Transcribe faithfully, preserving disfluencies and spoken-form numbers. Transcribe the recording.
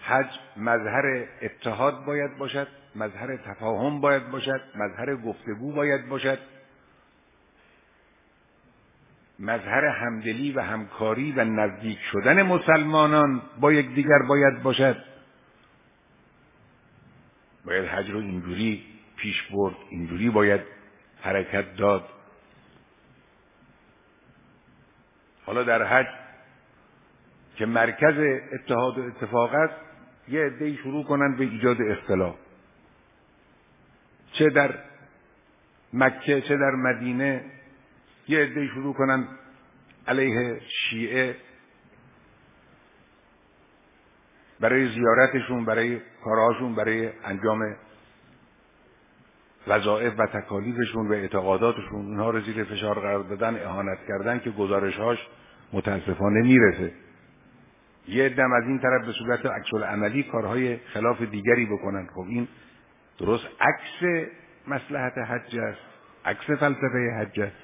حج مظهر اتحاد باید باشد، مظهر تفاهم باید باشد، مظهر گفتگو باید باشد، مظهر همدلی و همکاری و نزدیک شدن مسلمانان با یکدیگر باید باشد. باید حج رو اینجوری پیش برد، اینجوری باید حرکت داد. حالا در حج که مرکز اتحاد و اتفاق است، یه عده‌ای شروع کنن به ایجاد اختلاف، چه در مکه چه در مدینه. یه عده‌ای شروع کنن علیه شیعه برای زیارتشون، برای کارهاشون، برای انجام وظایف و تکالیفشون و اعتقاداتشون، اونها رو زیر فشار قرار دادن، اهانت کردن که گزارش‌هاش متاسفانه میرسه. یه عده از این طرف به صورت عکس العملی کارهای خلاف دیگری بکنن. خب این درست عکس مصلحت حج است، عکس فلسفه حج است.